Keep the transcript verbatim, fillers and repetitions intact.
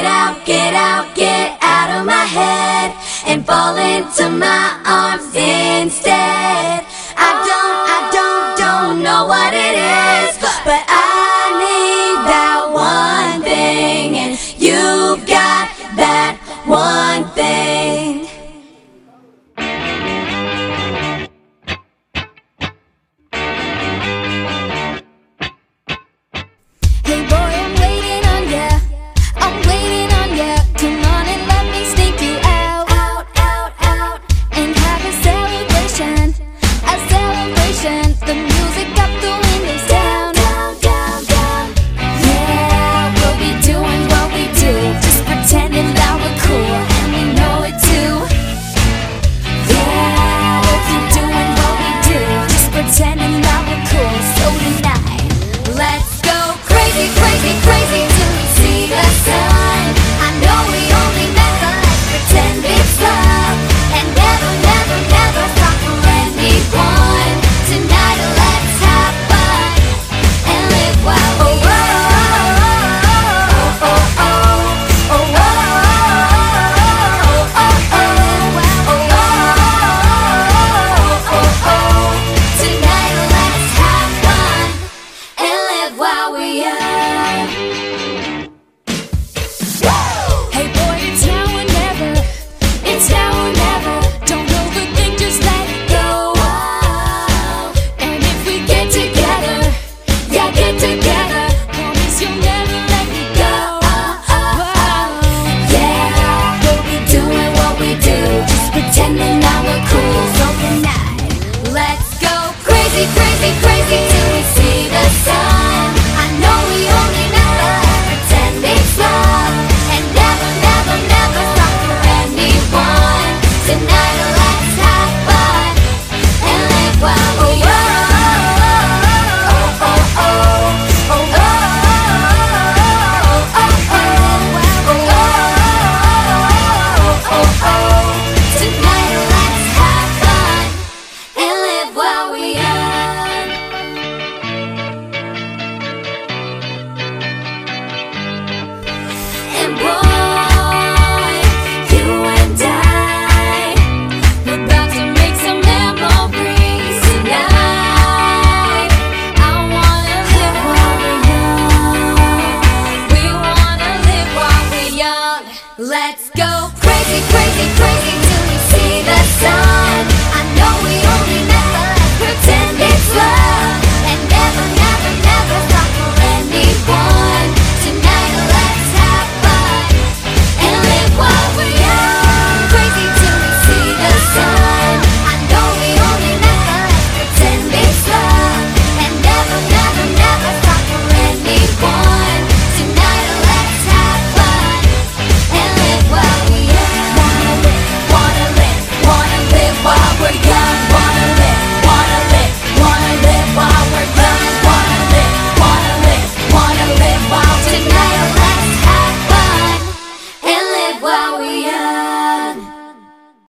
out, get out, get out of my head and fall into my arms instead. I don't, I don't, don't know what it is, but I need that one thing, and you've got that one thing. Hey boy, I'm waiting on ya, I'm waiting on ya. Come on and let me sneak you out, out, out, out, and have a celebration, a celebration. The music up, the windows down, down, down, down. Yeah, we'll be doing what we do, just pretending that we're cool, and we know it too. Yeah, we'll keep doing what we do, just pretending that we're cool. So tonight, let's go crazy, crazy, crazy till we see the sun. I know we only met, but let's pretend it's love, and never, never, never stop for anyone. Tonight let's have fun and live while we while we young. Hey boy, it's now or never, it's now or never. Don't overthink, just let it go. And if we get together, yeah, get together, promise you'll never let me go. Yeah, we'll be doing what we do, just pretending that we're cool. So tonight, let's go crazy, crazy, crazy till we see the sun. Let's go crazy, crazy, crazy.